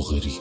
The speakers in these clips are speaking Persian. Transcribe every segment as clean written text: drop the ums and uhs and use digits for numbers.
باقری.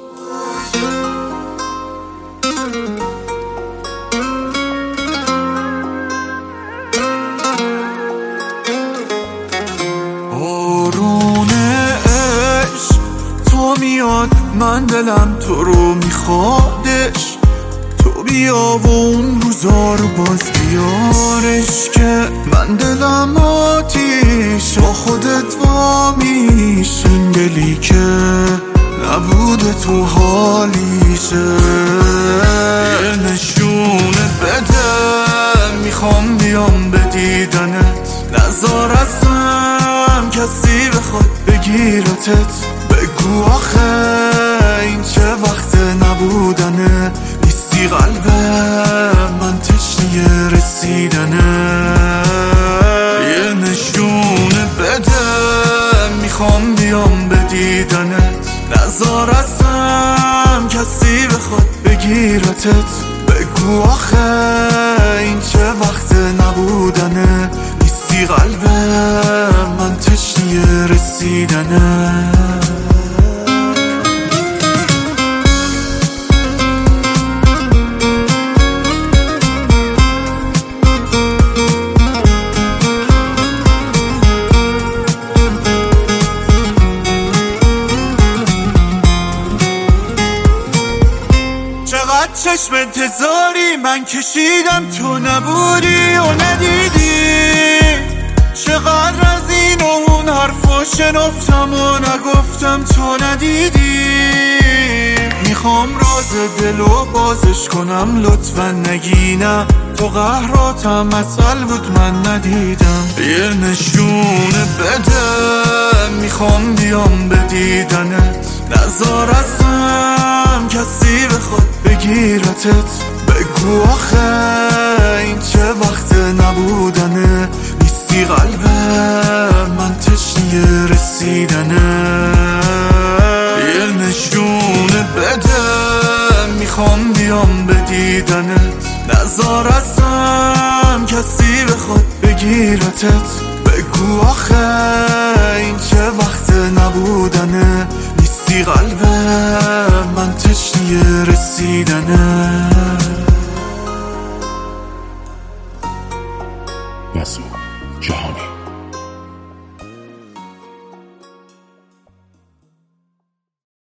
بارون عشق تو میاد، من دلم تو رو میخوادش، تو بیا و اون روزا رو باز بیارش، که من دلم آتیش با خودت وامیش، این دلی که نبوده تو حالیشه. یه نشونه بده، میخوام بیام به دیدنت، نذار ازم کسی بخواد بگیرتت، بگو آخه این چه وقت نبودنه، نیستی قلب من تشنه رسیدنه. یه نشونه بده، میخوام بیام به دیدنت، نذار ازم کسی بخواد بگیرتت، بگو آخه این چه وقت نبودنه، نیستی قلب من تشنه رسیدنه. چقدر چشم انتظاری من کشیدم تو نبودی و ندیدی، چقدر از این و اون حرفا شنفتم و نگفتم تو ندیدی. میخوام راز دلو بازش کنم، لطفا نگی نه، تو قهراتم اصل بود من ندیدم. یه نشونه بده، میخوام بیام به دیدنت، نذار ازم کسی بخواد بگیرتت، بگو آخه این چه وقت نبودنه، نیستی قلب من تشنه رسیدنه. یه نشونه بده، میخوام بیام به دیدنت، نذار ازم کسی بخواد بگیرتت، بگو آخه این چه وقت نبودنه، نیستی قلب من تشنه رسیدنه.